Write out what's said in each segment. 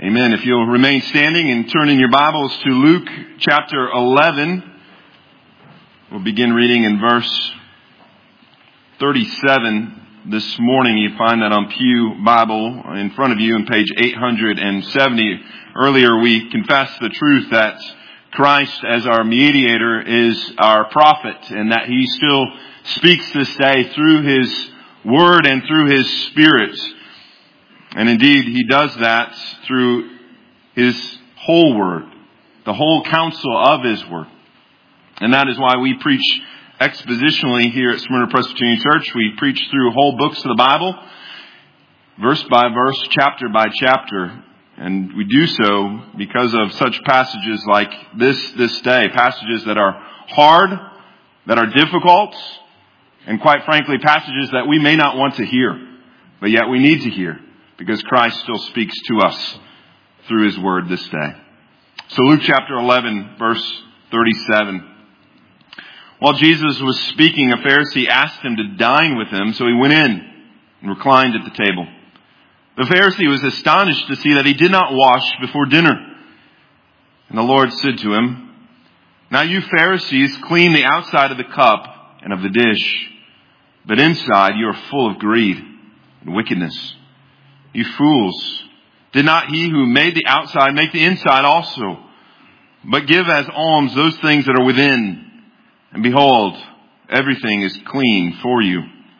Amen. If you'll remain standing and turn in your Bibles to Luke chapter 11, we'll begin reading in verse 37 this morning. You find that on Pew Bible in front of you on page 870. Earlier we confessed the truth that Christ as our mediator is our prophet, and that He still speaks this day through His Word and through His Spirit. And indeed, He does that through His whole Word, the whole counsel of His Word. And that is why we preach expositionally here at Smyrna Presbyterian Church. We preach through whole books of the Bible, verse by verse, chapter by chapter. And we do so because of such passages like this day, passages that are hard, that are difficult, and quite frankly, passages that we may not want to hear, but yet we need to hear, because Christ still speaks to us through His Word this day. So Luke chapter 11, verse 37. While Jesus was speaking, a Pharisee asked Him to dine with him, so He went in and reclined at the table. The Pharisee was astonished to see that He did not wash before dinner. And the Lord said to him, "Now you Pharisees clean the outside of the cup and of the dish, but inside you are full of greed and wickedness. You fools, did not He who made the outside make the inside also? But give as alms those things that are within, and behold, everything is clean for you.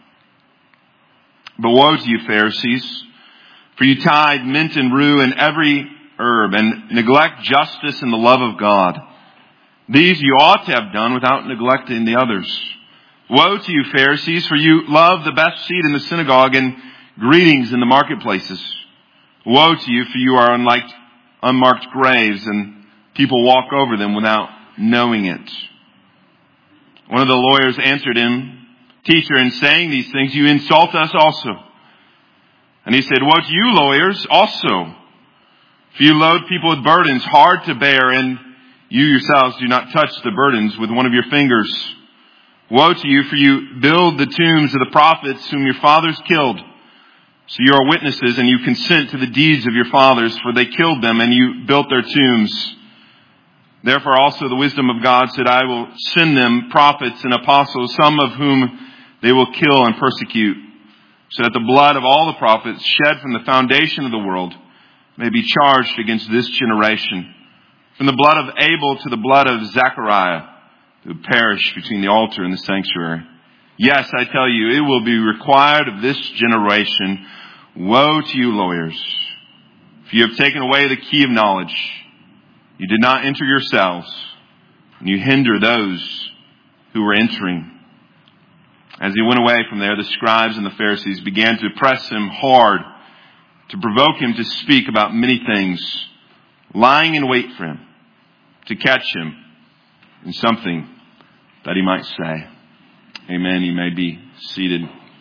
But woe to you, Pharisees, for you tithe mint and rue and every herb, and neglect justice and the love of God. These you ought to have done without neglecting the others. Woe to you, Pharisees, for you love the best seat in the synagogue and greetings in the marketplaces. Woe to you, for you are like unmarked graves, and people walk over them without knowing it." One of the lawyers answered Him, "Teacher, in saying these things, you insult us also." And He said, "Woe to you, lawyers, also, for you load people with burdens hard to bear, and you yourselves do not touch the burdens with one of your fingers. Woe to you, for you build the tombs of the prophets whom your fathers killed. So you are witnesses, and you consent to the deeds of your fathers, for they killed them, and you built their tombs. Therefore also the wisdom of God said, I will send them prophets and apostles, some of whom they will kill and persecute, so that the blood of all the prophets shed from the foundation of the world may be charged against this generation, from the blood of Abel to the blood of Zechariah, who perished between the altar and the sanctuary. Yes, I tell you, it will be required of this generation. Woe to you, lawyers, for you have taken away the key of knowledge. You did not enter yourselves, and you hinder those who were entering." As He went away from there, the scribes and the Pharisees began to press Him hard, to provoke Him to speak about many things, lying in wait for Him, to catch Him in something that He might say. Amen. You may be seated.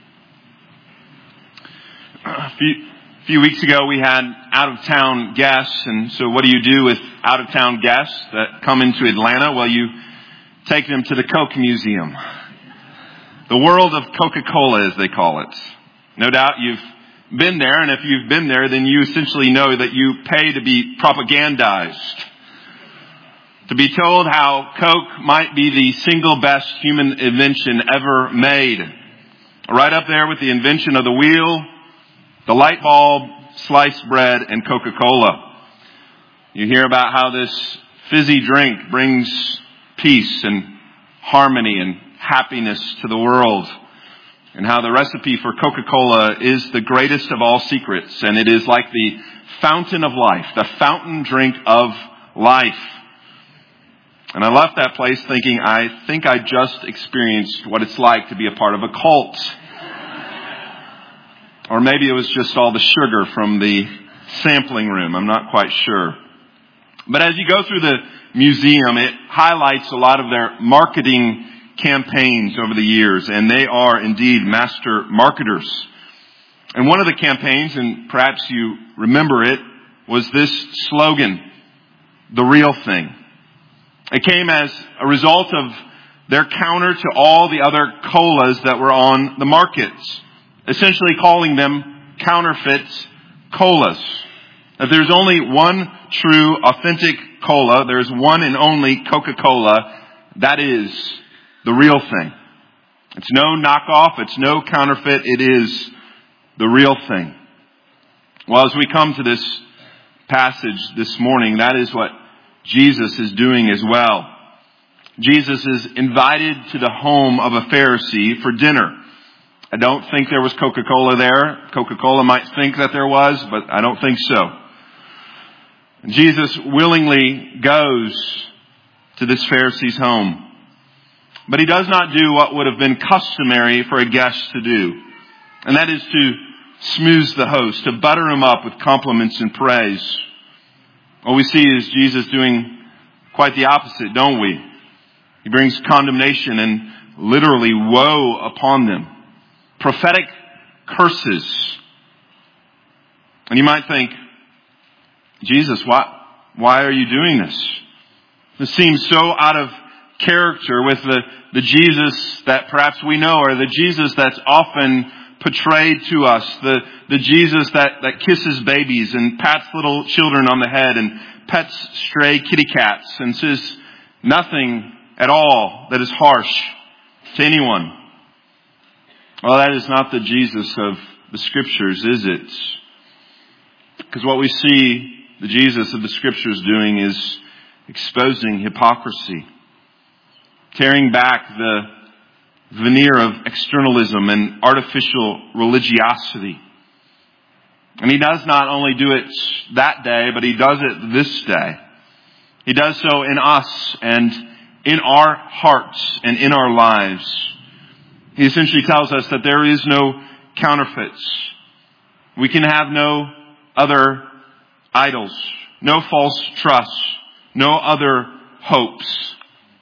A few weeks ago we had out-of-town guests, and so what do you do with out-of-town guests that come into Atlanta? Well, you take them to the Coke Museum. The world of Coca-Cola, as they call it. No doubt you've been there, and if you've been there, then you essentially know that you pay to be propagandized. To be told how Coke might be the single best human invention ever made. Right up there with the invention of the wheel, the light bulb, sliced bread, and Coca-Cola. You hear about how this fizzy drink brings peace and harmony and happiness to the world, and how the recipe for Coca-Cola is the greatest of all secrets, and it is like the fountain of life, the fountain drink of life. And I left that place thinking, I think I just experienced what it's like to be a part of a cult. Or maybe it was just all the sugar from the sampling room. I'm not quite sure. But as you go through the museum, it highlights a lot of their marketing campaigns over the years, and they are indeed master marketers. And one of the campaigns, and perhaps you remember it, was this slogan, "The real thing." It came as a result of their counter to all the other colas that were on the markets, essentially calling them counterfeit colas. That there's only one true, authentic cola. There's one and only Coca-Cola. That is the real thing. It's no knockoff. It's no counterfeit. It is the real thing. Well, as we come to this passage this morning, that is what Jesus is doing as well. Jesus is invited to the home of a Pharisee for dinner. I don't think there was Coca-Cola there. Coca-Cola might think that there was, but I don't think so. Jesus willingly goes to this Pharisee's home. But he does not do what would have been customary for a guest to do. And that is to smooth the host, to butter him up with compliments and praise. What we see is Jesus doing quite the opposite, don't we? He brings condemnation and literally woe upon them. Prophetic curses. And you might think, Jesus, why are you doing this? This seems so out of character with the Jesus that perhaps we know, or the Jesus that's often portrayed to us, the Jesus that kisses babies and pats little children on the head and pets stray kitty cats and says nothing at all that is harsh to anyone. Well, that is not the Jesus of the Scriptures, is it? Because what we see the Jesus of the Scriptures doing is exposing hypocrisy, tearing back the veneer of externalism and artificial religiosity. And he does not only do it that day, but he does it this day. He does so in us and in our hearts and in our lives. He essentially tells us that there is no counterfeits. We can have no other idols, no false trusts, no other hopes.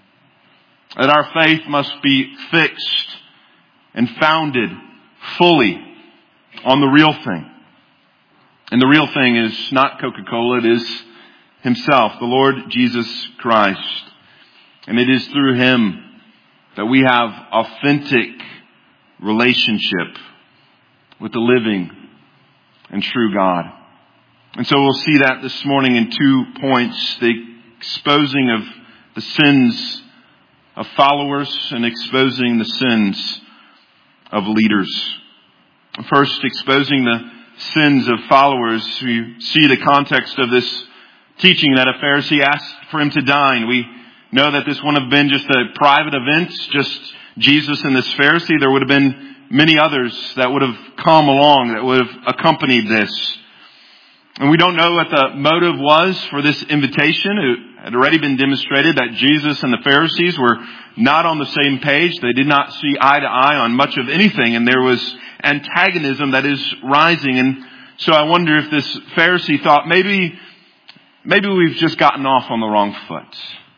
That our faith must be fixed and founded fully on the real thing. And the real thing is not Coca-Cola, it is Himself, the Lord Jesus Christ. And it is through Him that we have authentic relationship with the living and true God. And so we'll see that this morning in 2 points: the exposing of the sins of followers and exposing the sins of leaders. First, exposing the sins of followers. We see the context of this teaching that a Pharisee asked for him to dine. We know that this wouldn't have been just a private event, just Jesus and this Pharisee. There would have been many others that would have come along, that would have accompanied this. And we don't know what the motive was for this invitation. It had already been demonstrated that Jesus and the Pharisees were not on the same page. They did not see eye to eye on much of anything, and there was antagonism that is rising. And so I wonder if this Pharisee thought, maybe we've just gotten off on the wrong foot.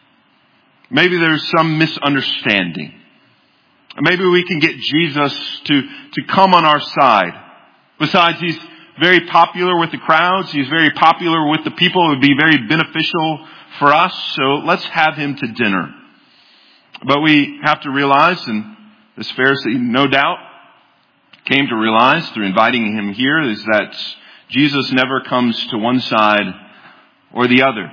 Maybe there's some misunderstanding. Maybe we can get Jesus to come on our side. Besides, He's very popular with the crowds. He's very popular with the people. It would be very beneficial for us. So let's have Him to dinner. But we have to realize, and this Pharisee no doubt came to realize through inviting him here, is that Jesus never comes to one side or the other.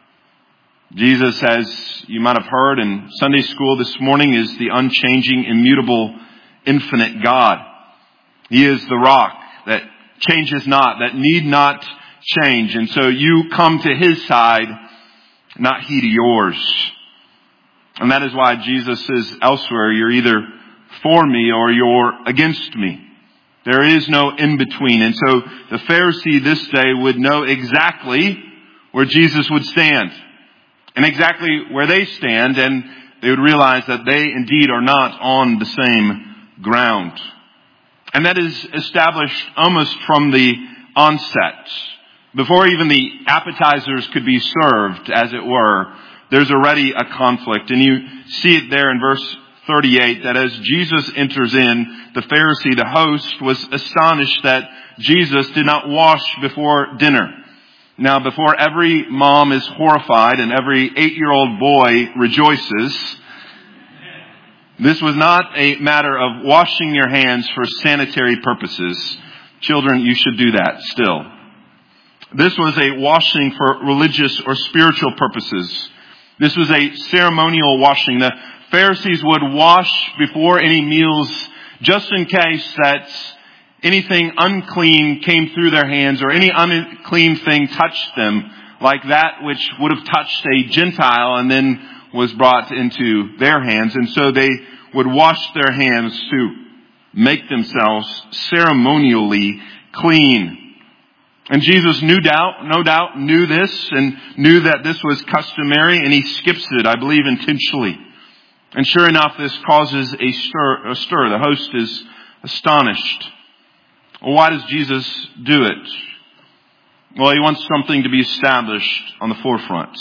Jesus, as you might have heard in Sunday school this morning, is the unchanging, immutable, infinite God. He is the rock that changes not, that need not change. And so you come to His side, not He to yours. And that is why Jesus says elsewhere, you're either for me or you're against me. There is no in-between. And so the Pharisee this day would know exactly where Jesus would stand. And exactly where they stand, and they would realize that they indeed are not on the same ground. And that is established almost from the onset. Before even the appetizers could be served, as it were, there's already a conflict. And you see it there in verse 38, that as Jesus enters in, the Pharisee, the host, was astonished that Jesus did not wash before dinner. Now, before every mom is horrified and every 8-year-old boy rejoices, this was not a matter of washing your hands for sanitary purposes. Children, you should do that still. This was a washing for religious or spiritual purposes. This was a ceremonial washing. The Pharisees would wash before any meals just in case that anything unclean came through their hands or any unclean thing touched them, like that which would have touched a Gentile and then was brought into their hands. And so they would wash their hands to make themselves ceremonially clean. And Jesus no doubt knew this and knew that this was customary, and he skips it, I believe, intentionally. And sure enough, this causes a stir. The host is astonished. Well, why does Jesus do it? Well, he wants something to be established on the forefront.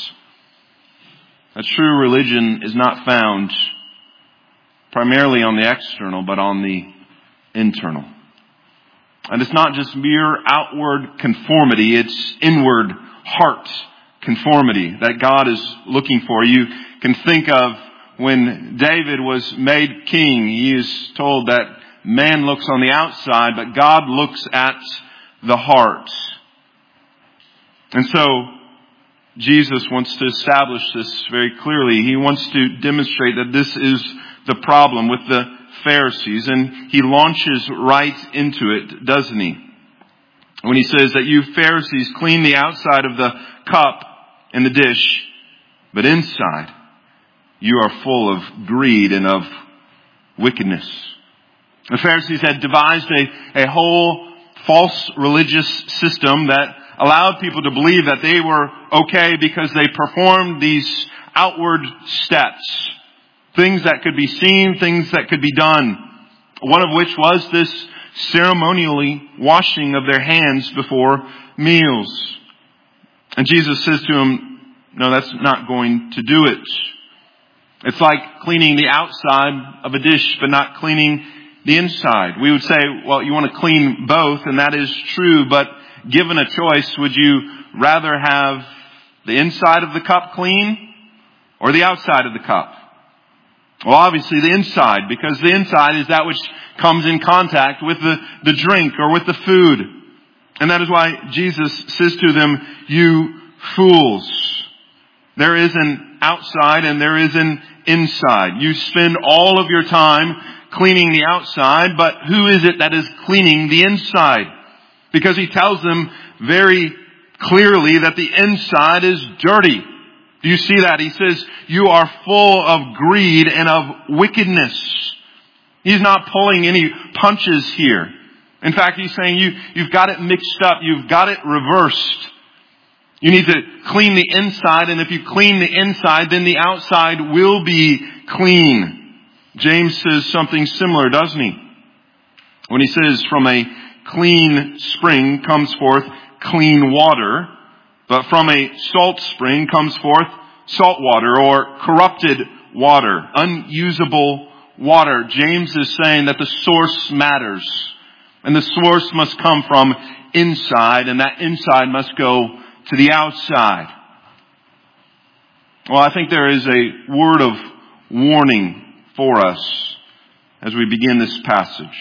That true religion is not found primarily on the external, but on the internal. And it's not just mere outward conformity, it's inward heart conformity that God is looking for. You can think of when David was made king, he is told that man looks on the outside, but God looks at the heart. And so, Jesus wants to establish this very clearly. He wants to demonstrate that this is the problem with the Pharisees, and he launches right into it, doesn't he? When he says that you Pharisees clean the outside of the cup and the dish, but inside you are full of greed and of wickedness. The Pharisees had devised a whole false religious system that allowed people to believe that they were okay because they performed these outward steps. Things that could be seen, things that could be done. One of which was this ceremonially washing of their hands before meals. And Jesus says to him, no, that's not going to do it. It's like cleaning the outside of a dish, but not cleaning the inside. We would say, well, you want to clean both, and that is true, but given a choice, would you rather have the inside of the cup clean or the outside of the cup? Well, obviously the inside, because the inside is that which comes in contact with the drink or with the food. And that is why Jesus says to them, you fools. There is an outside and there is an inside. You spend all of your time cleaning the outside, but who is it that is cleaning the inside? Because he tells them very clearly that the inside is dirty. Do you see that? He says, you are full of greed and of wickedness. He's not pulling any punches here. In fact, he's saying you've got it mixed up. You've got it reversed. You need to clean the inside, and if you clean the inside, then the outside will be clean. James says something similar, doesn't he? When he says, from a clean spring comes forth clean water, but from a salt spring comes forth salt water or corrupted water, unusable water. James is saying that the source matters. And the source must come from inside, and that inside must go to the outside. Well, I think there is a word of warning for us as we begin this passage.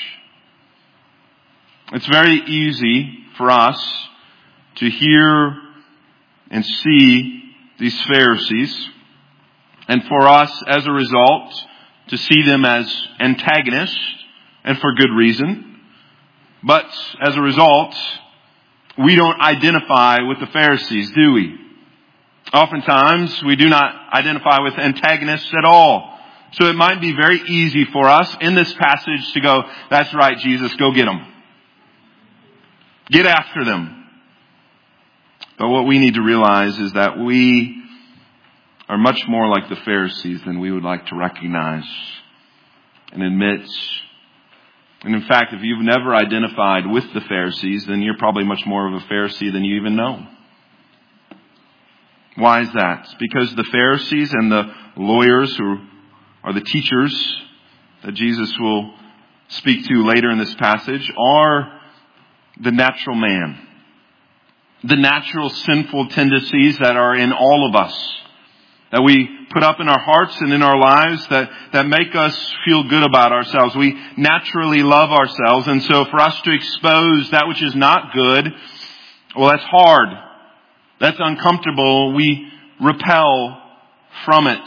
It's very easy for us to hear and see these Pharisees, and for us, as a result, to see them as antagonists, and for good reason. But as a result, we don't identify with the Pharisees, do we? Oftentimes, we do not identify with antagonists at all. So it might be very easy for us in this passage to go, that's right, Jesus, go get them. Get after them. But what we need to realize is that we are much more like the Pharisees than we would like to recognize and admit. And in fact, if you've never identified with the Pharisees, then you're probably much more of a Pharisee than you even know. Why is that? It's because the Pharisees and the lawyers, who are the teachers that Jesus will speak to later in this passage, are the natural man. The natural sinful tendencies that are in all of us, that we put up in our hearts and in our lives that make us feel good about ourselves. We naturally love ourselves, and so for us to expose that which is not good Well, that's hard. That's uncomfortable. We repel from it.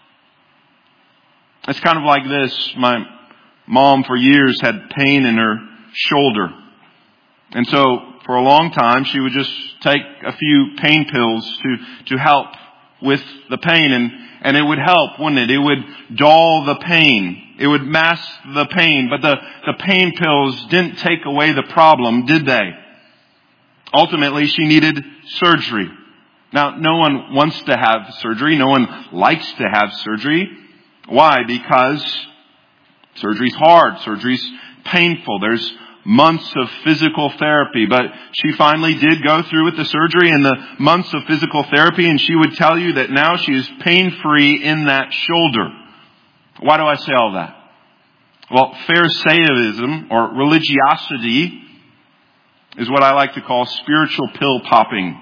It's kind of like this. My mom for years had pain in her shoulder. And so for a long time she would just take a few pain pills to help with the pain, and it would help, wouldn't it? It would dull the pain. It would mask the pain. But the pain pills didn't take away the problem, did they? Ultimately, she needed surgery. Now, no one wants to have surgery. No one likes to have surgery. Why? Because surgery's hard. Surgery's painful. There's months of physical therapy. But she finally did go through with the surgery and the months of physical therapy, and she would tell you that now she is pain-free in that shoulder. Why do I say all that? Well, Pharisaism or religiosity is what I like to call spiritual pill popping.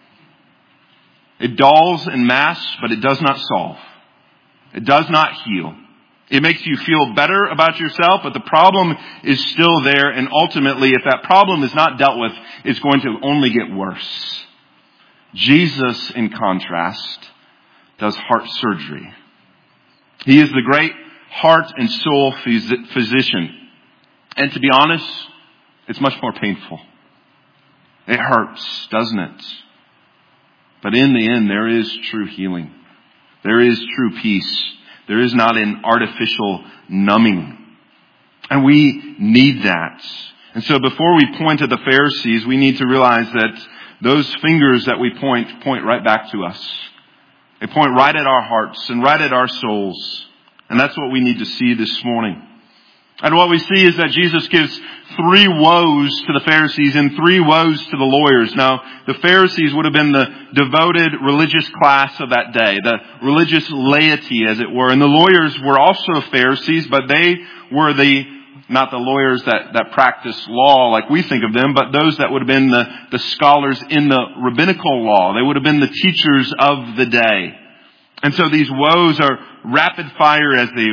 It dulls and masks, but it does not solve. It does not heal. It makes you feel better about yourself, but the problem is still there, and ultimately, if that problem is not dealt with, it's going to only get worse. Jesus, in contrast, does heart surgery. He is the great heart and soul physician. And to be honest, it's much more painful. It hurts, doesn't it? But in the end, there is true healing. There is true peace. There is not an artificial numbing. And we need that. And so before we point at the Pharisees, we need to realize that those fingers that we point right back to us. They point right at our hearts and right at our souls. And that's what we need to see this morning. And what we see is that Jesus gives 3 woes to the Pharisees and 3 woes to the lawyers. Now, the Pharisees would have been the devoted religious class of that day, the religious laity, as it were. And the lawyers were also Pharisees, but they were not the lawyers that practice law like we think of them, but those that would have been the scholars in the rabbinical law. They would have been the teachers of the day. And so these woes are rapid fire as they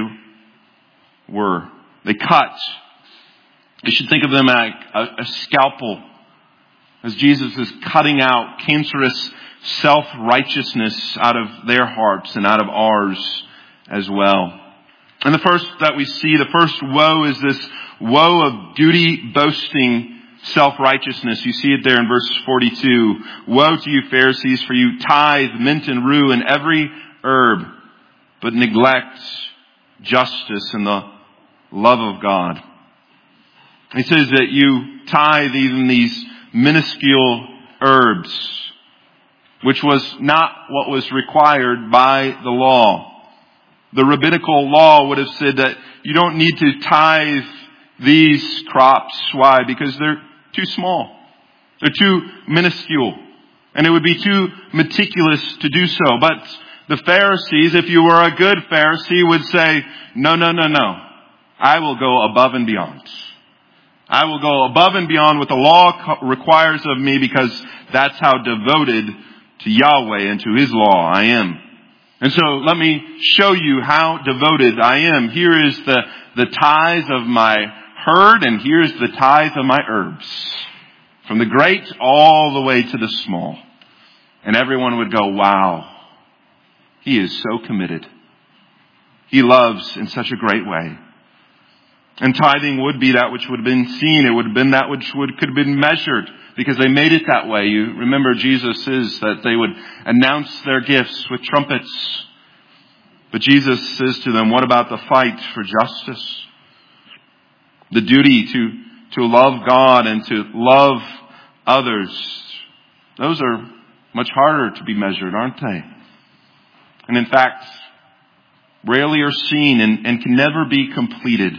were. They cut. You should think of them like a scalpel as Jesus is cutting out cancerous self-righteousness out of their hearts and out of ours as well. And the first that we see, the first woe is this woe of duty-boasting self-righteousness. You see it there in verse 42. Woe to you, Pharisees, for you tithe mint and rue and every herb, but neglect justice and the love of God. He says that you tithe even these minuscule herbs, which was not what was required by the law. The rabbinical law would have said that you don't need to tithe these crops. Why? Because they're too small. They're too minuscule. And it would be too meticulous to do so. But the Pharisees, if you were a good Pharisee, would say, no. I will go above and beyond. I will go above and beyond what the law requires of me because that's how devoted to Yahweh and to His law I am. And so let me show you how devoted I am. Here is the tithe of my herd, and here's the tithe of my herbs. From the great all the way to the small. And everyone would go, wow, he is so committed. He loves in such a great way. And tithing would be that which would have been seen. It would have been that which could have been measured because they made it that way. You remember Jesus says that they would announce their gifts with trumpets. But Jesus says to them, what about the fight for justice? The duty to love God and to love others. Those are much harder to be measured, aren't they? And in fact, rarely are seen and can never be completed.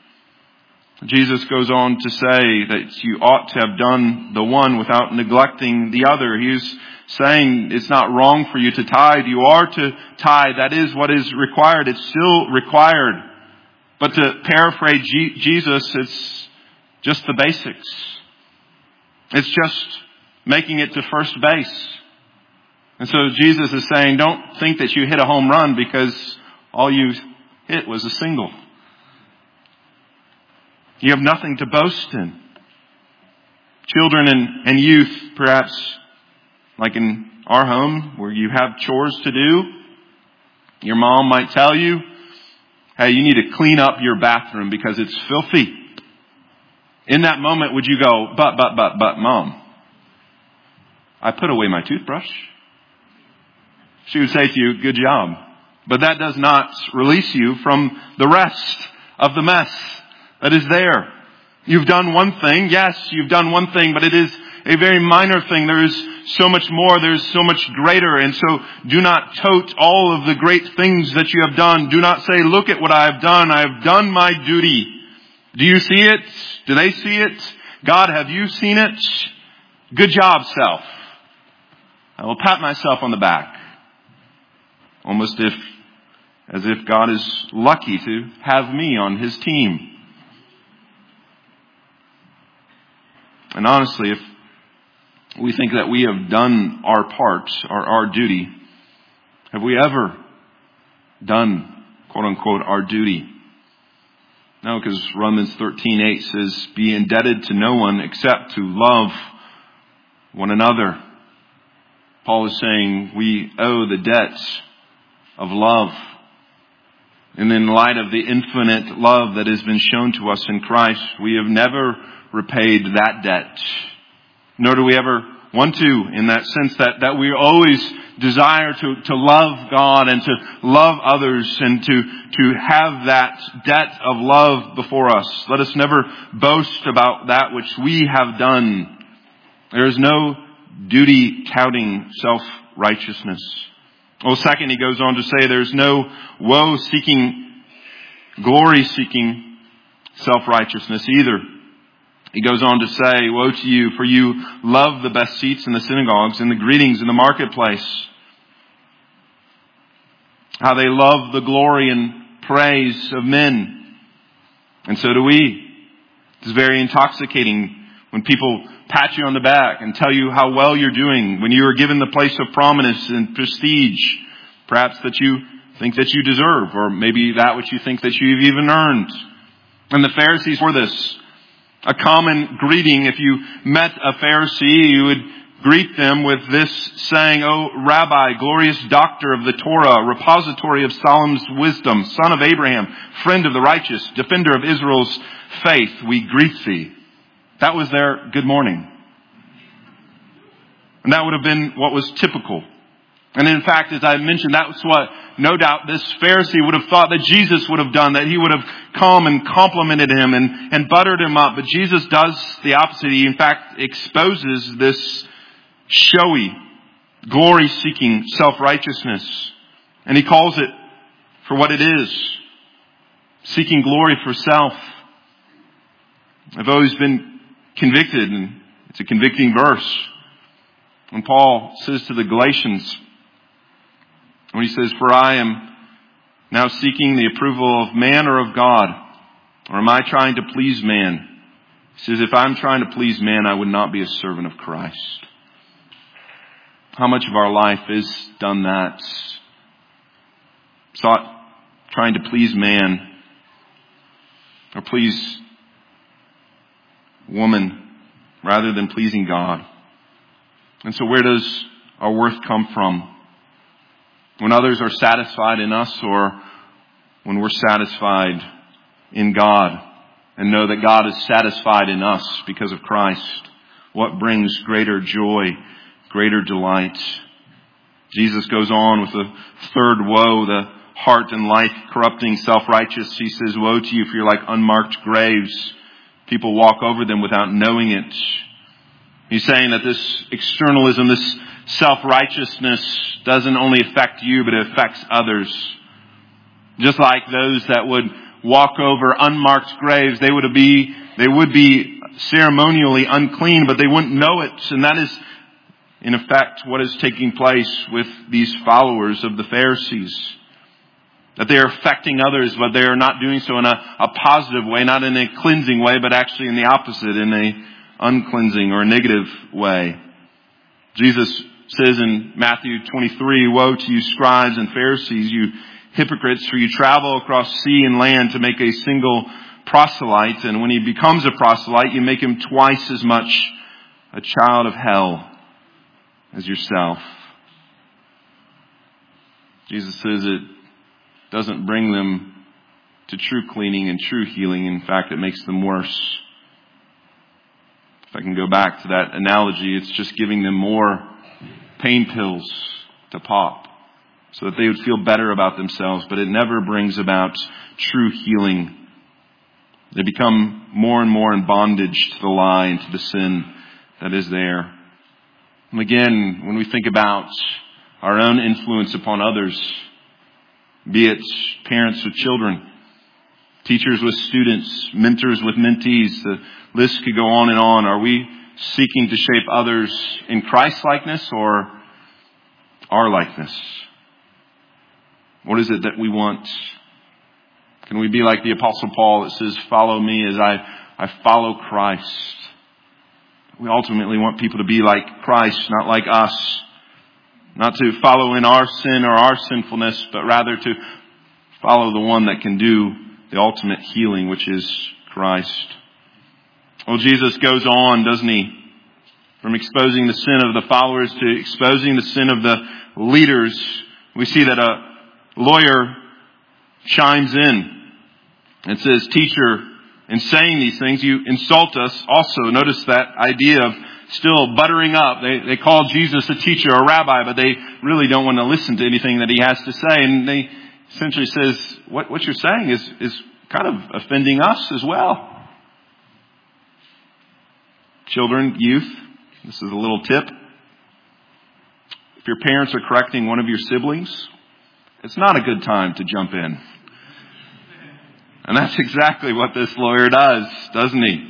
Jesus goes on to say that you ought to have done the one without neglecting the other. He's saying it's not wrong for you to tithe. You are to tithe. That is what is required. It's still required. But to paraphrase Jesus, it's just the basics. It's just making it to first base. And so Jesus is saying, don't think that you hit a home run because all you hit was a single. You have nothing to boast in. Children and youth, perhaps like in our home where you have chores to do, your mom might tell you, hey, you need to clean up your bathroom because it's filthy. In that moment, would you go, but, Mom, I put away my toothbrush? She would say to you, good job. But that does not release you from the rest of the mess that is there. You've done one thing. Yes, you've done one thing, but it is a very minor thing. There is so much more. There is so much greater. And so do not tote all of the great things that you have done. Do not say, look at what I have done. I have done my duty. Do you see it? Do they see it? God, have you seen it? Good job, self. I will pat myself on the back. Almost as if God is lucky to have me on His team. And honestly, if we think that we have done our part, our duty, have we ever done, quote unquote, our duty? No, because Romans 13:8 says, be indebted to no one except to love one another. Paul is saying we owe the debt of love. And in light of the infinite love that has been shown to us in Christ, we have never repaid that debt. Nor do we ever want to, in that sense that we always desire to love God and to love others and to have that debt of love before us. Let us never boast about that which we have done. There is no duty-touting self-righteousness. Well, second, he goes on to say there's no woe-seeking, glory-seeking self-righteousness either. He goes on to say, woe to you, for you love the best seats in the synagogues and the greetings in the marketplace. How they love the glory and praise of men. And so do we. It's very intoxicating when people pat you on the back and tell you how well you're doing, when you are given the place of prominence and prestige, perhaps that you think that you deserve, or maybe that which you think that you've even earned. And the Pharisees were this. A common greeting, if you met a Pharisee, you would greet them with this saying, "O Rabbi, glorious doctor of the Torah, repository of Solomon's wisdom, son of Abraham, friend of the righteous, defender of Israel's faith, we greet thee." That was their good morning. And that would have been what was typical. And in fact, as I mentioned, that's what no doubt this Pharisee would have thought that Jesus would have done, that he would have come and complimented him and buttered him up. But Jesus does the opposite. He in fact exposes this showy, glory-seeking self-righteousness. And he calls it for what it is. Seeking glory for self. I've always been convicted, and it's a convicting verse. When Paul says to the Galatians, when he says, "For I am now seeking the approval of man or of God, or am I trying to please man?" He says, if I'm trying to please man, I would not be a servant of Christ. How much of our life is done that? Sought trying to please man or please woman rather than pleasing God. And so where does our worth come from? When others are satisfied in us, or when we're satisfied in God and know that God is satisfied in us because of Christ? What brings greater joy, greater delight? Jesus goes on with the third woe, the heart and life corrupting self-righteous. He says, "Woe to you, for you're like unmarked graves. People walk over them without knowing it." He's saying that this externalism, this self-righteousness doesn't only affect you, but it affects others. Just like those that would walk over unmarked graves, they would be ceremonially unclean, but they wouldn't know it. And that is, in effect, what is taking place with these followers of the Pharisees. That they are affecting others, but they are not doing so in a positive way, not in a cleansing way, but actually in the opposite, in a uncleansing or a negative way. Jesus says in Matthew 23, "Woe to you, scribes and Pharisees, you hypocrites, for you travel across sea and land to make a single proselyte, and when he becomes a proselyte, you make him twice as much a child of hell as yourself. Jesus says it doesn't bring them to true cleaning and true healing. In fact, it makes them worse. If I can go back to that analogy, it's just giving them more pain pills to pop so that they would feel better about themselves, but it never brings about true healing. They become more and more in bondage to the lie and to the sin that is there. And again, when we think about our own influence upon others, be it parents with children, teachers with students, mentors with mentees, the list could go on and on. Are we seeking to shape others in Christ's likeness or our likeness? What is it that we want? Can we be like the Apostle Paul that says, follow me as I follow Christ? We ultimately want people to be like Christ, not like us. Not to follow in our sin or our sinfulness, but rather to follow the one that can do the ultimate healing, which is Christ. Well, Jesus goes on, doesn't he? From exposing the sin of the followers to exposing the sin of the leaders. We see that a lawyer chimes in and says, "Teacher, in saying these things, you insult us." Also, notice that idea of still buttering up. They call Jesus a teacher, a rabbi, but they really don't want to listen to anything that he has to say. And they essentially says, what you're saying is kind of offending us as well. Children, youth, this is a little tip. If your parents are correcting one of your siblings, it's not a good time to jump in. And that's exactly what this lawyer does, doesn't he?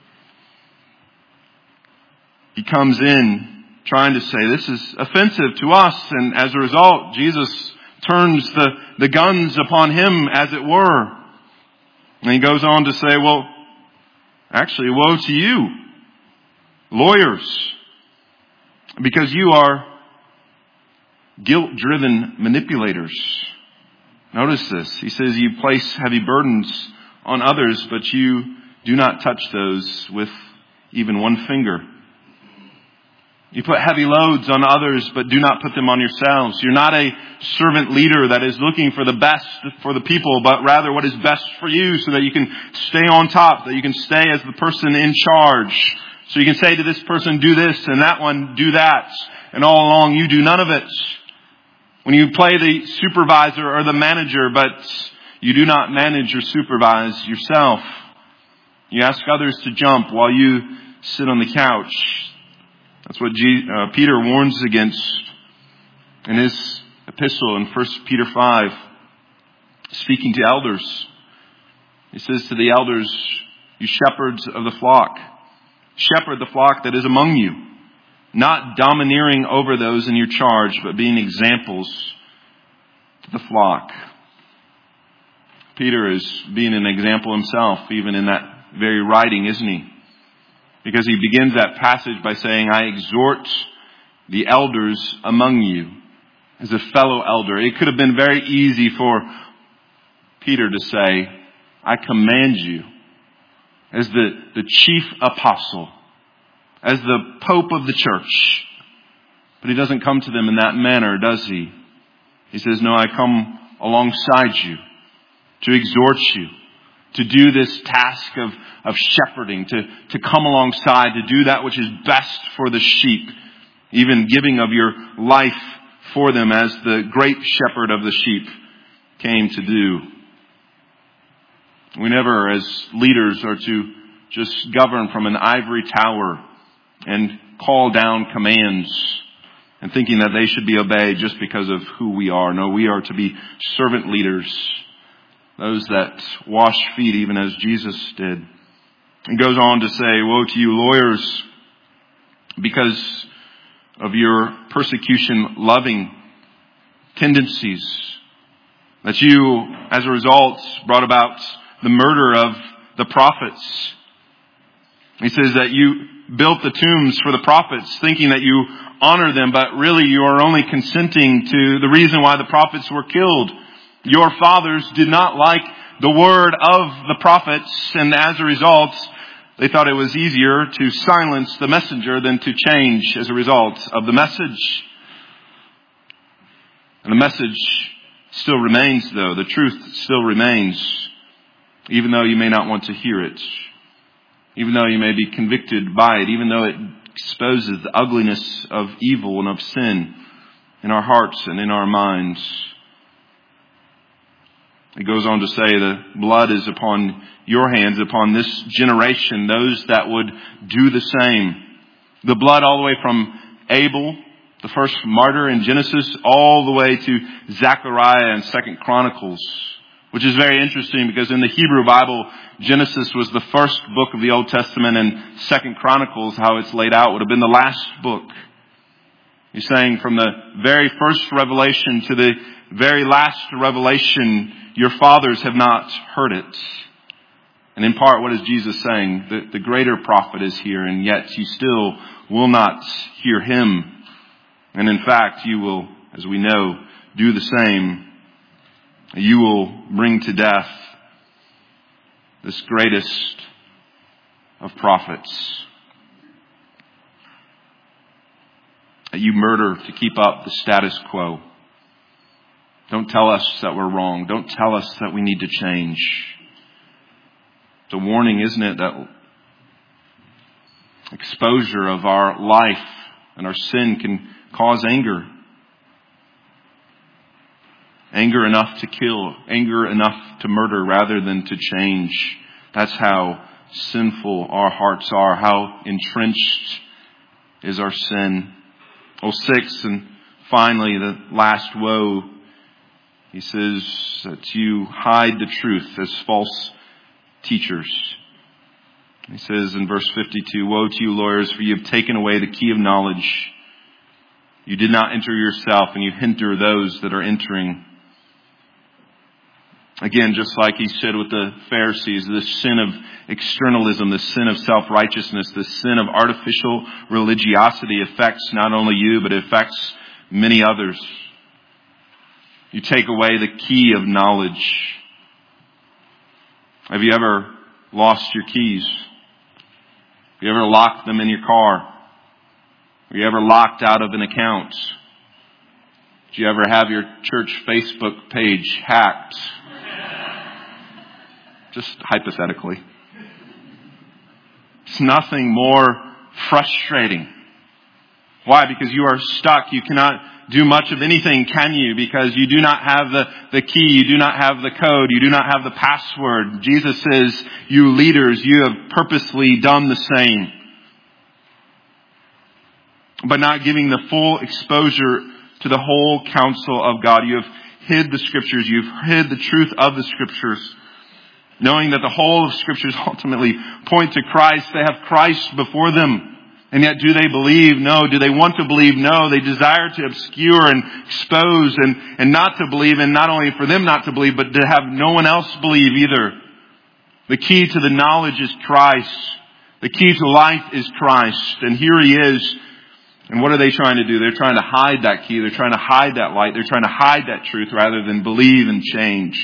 He comes in trying to say this is offensive to us, and as a result, Jesus turns the guns upon him, as it were. And he goes on to say, well, actually, woe to you, lawyers, because you are guilt-driven manipulators. Notice this. He says you place heavy burdens on others, but you do not touch those with even one finger. You put heavy loads on others, but do not put them on yourselves. You're not a servant leader that is looking for the best for the people, but rather what is best for you so that you can stay on top, that you can stay as the person in charge. So you can say to this person, do this, and that one, do that. And all along, you do none of it. When you play the supervisor or the manager, but you do not manage or supervise yourself. You ask others to jump while you sit on the couch. That's what Peter warns against in his epistle in 1 Peter 5, speaking to elders. He says to the elders, you shepherds of the flock, shepherd the flock that is among you, not domineering over those in your charge, but being examples to the flock. Peter is being an example himself, even in that very writing, isn't he? Because he begins that passage by saying, I exhort the elders among you as a fellow elder. It could have been very easy for Peter to say, I command you as the chief apostle, as the Pope of the church. But he doesn't come to them in that manner, does he? He says, no, I come alongside you to exhort you, to do this task of shepherding, to come alongside, to do that which is best for the sheep, even giving of your life for them as the great shepherd of the sheep came to do. We never, as leaders, are to just govern from an ivory tower and call down commands and thinking that they should be obeyed just because of who we are. No, we are to be servant leaders, those that wash feet even as Jesus did. And goes on to say, woe to you lawyers, because of your persecution-loving tendencies, that you, as a result, brought about the murder of the prophets. He says that you built the tombs for the prophets, thinking that you honor them, but really you are only consenting to the reason why the prophets were killed. Your fathers did not like the word of the prophets, and as a result, They thought it was easier to silence the messenger than to change as a result of the message. And the message still remains, though. The truth still remains, even though you may not want to hear it, even though you may be convicted by it, even though it exposes the ugliness of evil and of sin in our hearts and in our minds. It goes on to say the blood is upon your hands, upon this generation, those that would do the same. The blood all the way from Abel, the first martyr in Genesis, all the way to Zechariah in 2 Chronicles, which is very interesting because in the Hebrew Bible, Genesis was the first book of the Old Testament, and 2 Chronicles, how it's laid out, would have been the last book. He's saying from the very first revelation to the very last revelation, your fathers have not heard it. And in part, what is Jesus saying? The greater prophet is here, and yet you still will not hear him. And in fact, you will, as we know, do the same. You will bring to death this greatest of prophets. You murder to keep up the status quo. Don't tell us that we're wrong. Don't tell us that we need to change. It's a warning, isn't it, that exposure of our life and our sin can cause anger. Anger enough to kill. Anger enough to murder rather than to change. That's how sinful our hearts are. How entrenched is our sin. 6, and finally the last woe. He says that you hide the truth as false teachers. He says in verse 52, woe to you lawyers, for you have taken away the key of knowledge. You did not enter yourself, and you hinder those that are entering. Again, just like he said with the Pharisees, this sin of externalism, this sin of self-righteousness, this sin of artificial religiosity affects not only you, but it affects many others. You take away the key of knowledge. Have you ever lost your keys? Have you ever locked them in your car? Have you ever locked out of an account? Did you ever have your church Facebook page hacked? Just hypothetically. It's nothing more frustrating. Why? Because you are stuck. You cannot do much of anything, can you? Because you do not have the key. You do not have the code. You do not have the password. Jesus says, you leaders, you have purposely done the same. By not giving the full exposure to the whole counsel of God. You have hid the Scriptures. You've hid the truth of the Scriptures. Knowing that the whole of Scriptures ultimately point to Christ. They have Christ before them. And yet do they believe? No. Do they want to believe? No. They desire to obscure and expose and not to believe. And not only for them not to believe, but to have no one else believe either. The key to the knowledge is Christ. The key to life is Christ. And here he is. And what are they trying to do? They're trying to hide that key. They're trying to hide that light. They're trying to hide that truth rather than believe and change.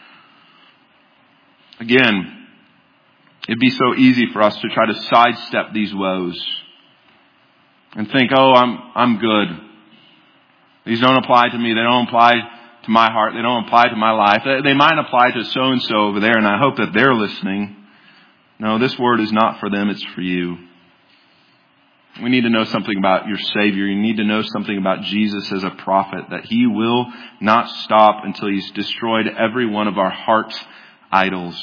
Again, it'd be so easy for us to try to sidestep these woes and think, oh, I'm good. These don't apply to me. They don't apply to my heart. They don't apply to my life. They might apply to so-and-so over there, and I hope that they're listening. No, this word is not for them. It's for you. We need to know something about your Savior. You need to know something about Jesus as a prophet, that he will not stop until he's destroyed every one of our heart idols.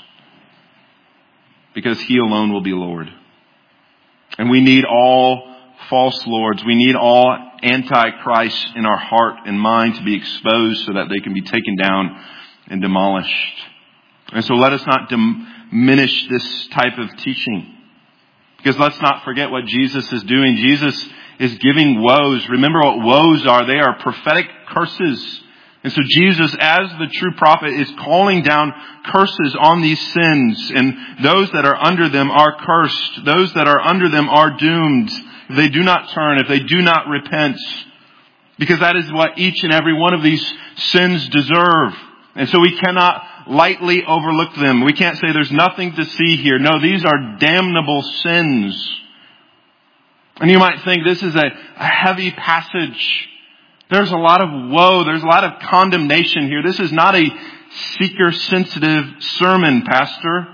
Because he alone will be Lord. And we need all false lords. We need all antichrists in our heart and mind to be exposed so that they can be taken down and demolished. And so let us not diminish this type of teaching. Because let's not forget what Jesus is doing. Jesus is giving woes. Remember what woes are. They are prophetic curses. And so Jesus, as the true prophet, is calling down curses on these sins. And those that are under them are cursed. Those that are under them are doomed. If they do not turn, if they do not repent. Because that is what each and every one of these sins deserve. And so we cannot lightly overlook them. We can't say there's nothing to see here. No, these are damnable sins. And you might think this is a heavy passage. There's a lot of woe. There's a lot of condemnation here. This is not a seeker-sensitive sermon, Pastor.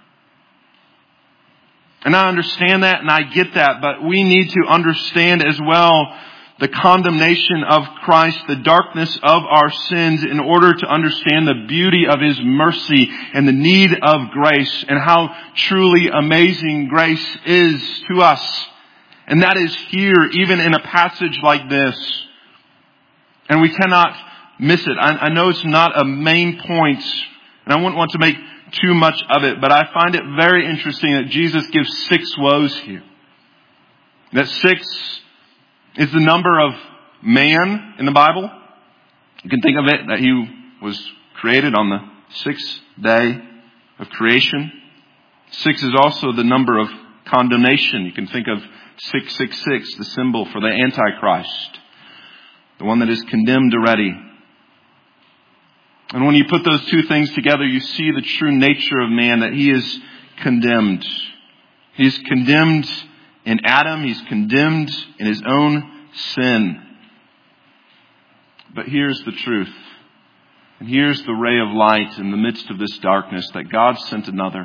And I understand that and I get that, but we need to understand as well the condemnation of Christ, the darkness of our sins, in order to understand the beauty of His mercy and the need of grace and how truly amazing grace is to us. And that is here, even in a passage like this. And we cannot miss it. I know it's not a main point, and I wouldn't want to make too much of it, but I find it very interesting that Jesus gives 6 woes here. That 6 is the number of man in the Bible. You can think of it that he was created on the 6th day of creation. 6 is also the number of condemnation. You can think of 666, the symbol for the Antichrist, the one that is condemned already. And when you put those two things together, you see the true nature of man, that he is condemned. He's condemned in Adam. He's condemned in his own sin. But here's the truth. And here's the ray of light in the midst of this darkness, that God sent another.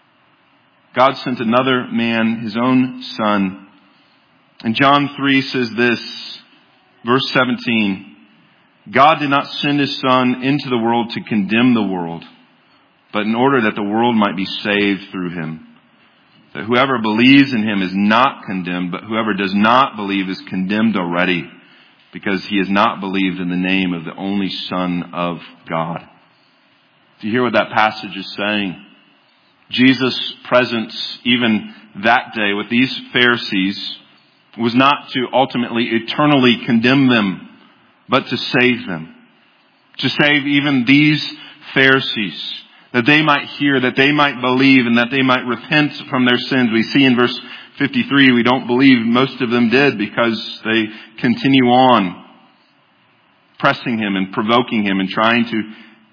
God sent another man, His own Son. And John 3 says this, verse 17, God did not send His Son into the world to condemn the world, but in order that the world might be saved through Him. That whoever believes in Him is not condemned, but whoever does not believe is condemned already, because he has not believed in the name of the only Son of God. Do you hear what that passage is saying? Jesus' presence, even that day with these Pharisees, was not to ultimately eternally condemn them, but to save them. To save even these Pharisees, that they might hear, that they might believe, and that they might repent from their sins. We see in verse 53, we don't believe most of them did, because they continue on pressing Him and provoking Him and trying to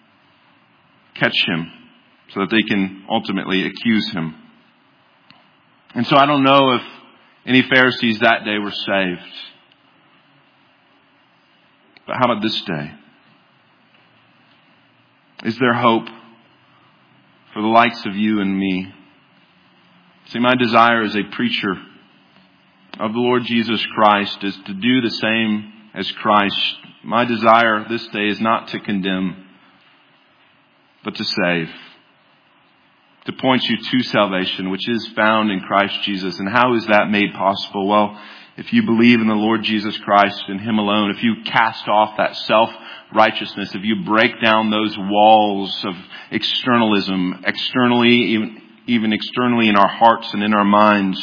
catch Him so that they can ultimately accuse Him. And so I don't know if any Pharisees that day were saved. But how about this day? Is there hope for the likes of you and me? See, my desire as a preacher of the Lord Jesus Christ is to do the same as Christ. My desire this day is not to condemn, but to save. To point you to salvation, which is found in Christ Jesus. And how is that made possible? Well, if you believe in the Lord Jesus Christ and Him alone, if you cast off that self-righteousness, if you break down those walls of externalism, externally, even externally in our hearts and in our minds.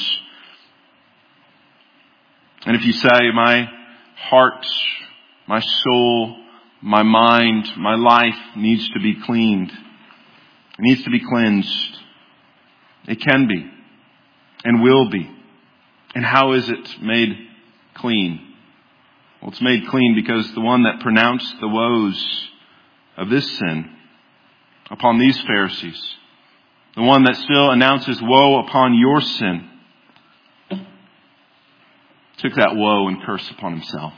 And if you say, my heart, my soul, my mind, my life needs to be cleaned. It needs to be cleansed. It can be and will be. And how is it made clean? Well, it's made clean because the one that pronounced the woes of this sin upon these Pharisees, the one that still announces woe upon your sin, took that woe and curse upon Himself.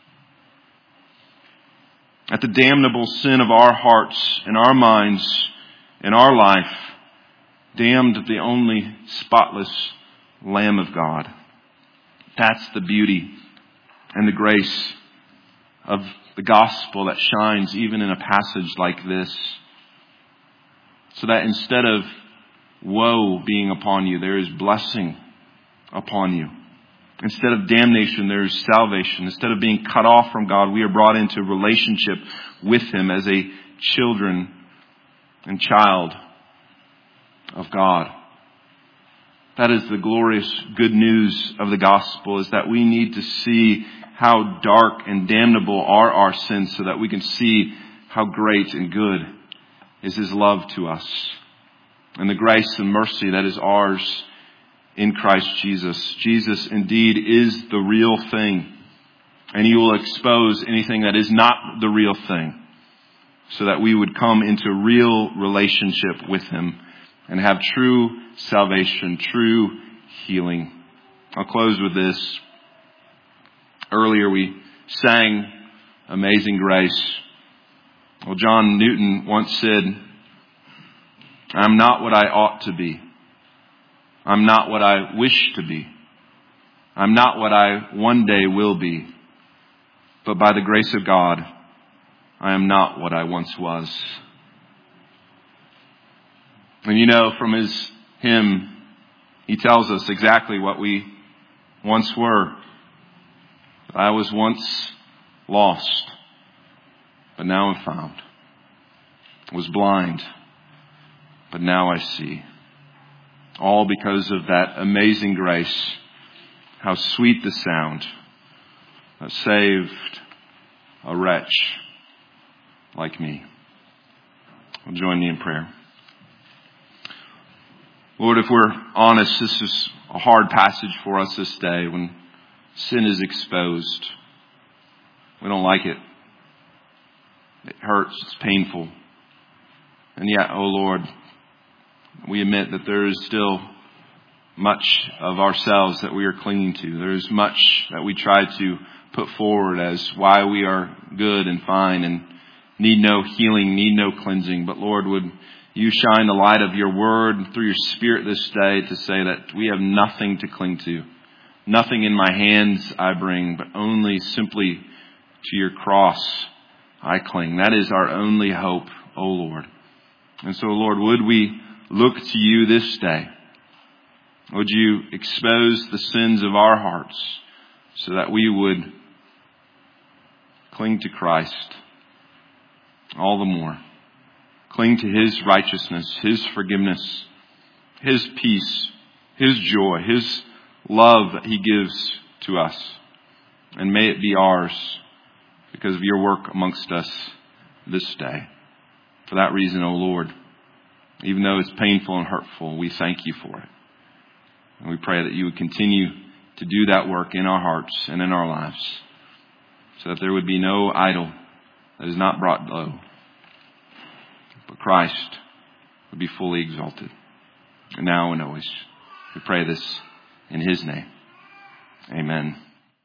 At the damnable sin of our hearts and our minds in our life, damned the only spotless Lamb of God. That's the beauty and the grace of the gospel that shines even in a passage like this. So that instead of woe being upon you, there is blessing upon you. Instead of damnation, there is salvation. Instead of being cut off from God, we are brought into relationship with Him as a children and child of God. That is the glorious good news of the gospel, is that we need to see how dark and damnable are our sins so that we can see how great and good is His love to us. And the grace and mercy that is ours in Christ Jesus. Jesus indeed is the real thing. And He will expose anything that is not the real thing. so that we would come into real relationship with him and have true salvation, true healing. I'll close with this. Earlier we sang Amazing Grace. Well, John Newton once said, I'm not what I ought to be. I'm not what I wish to be. I'm not what I one day will be. But by the grace of God, I am not what I once was. And from his hymn, he tells us exactly what we once were. I was once lost, but now I'm found. I was blind, but now I see. All because of that amazing grace. How sweet the sound that saved a wretch like me. Well, join me in prayer. Lord, if we're honest, this is a hard passage for us this day when sin is exposed. We don't like it. It hurts. It's painful. And yet, oh Lord, we admit that there is still much of ourselves that we are clinging to. There is much that we try to put forward as why we are good and fine and need no healing, need no cleansing. But Lord, would you shine the light of your word through your Spirit this day to say that we have nothing to cling to. Nothing in my hands I bring, but only simply to your cross I cling. That is our only hope, O Lord. And so, Lord, would we look to you this day? Would you expose the sins of our hearts so that we would cling to Christ all the more. Cling to his righteousness, his forgiveness, his peace, his joy, his love that he gives to us. And may it be ours because of your work amongst us this day. For that reason, O Lord, even though it's painful and hurtful, we thank you for it. And we pray that you would continue to do that work in our hearts and in our lives so that there would be no idol that is not brought low, but Christ would be fully exalted. And now and always, we pray this in his name. Amen.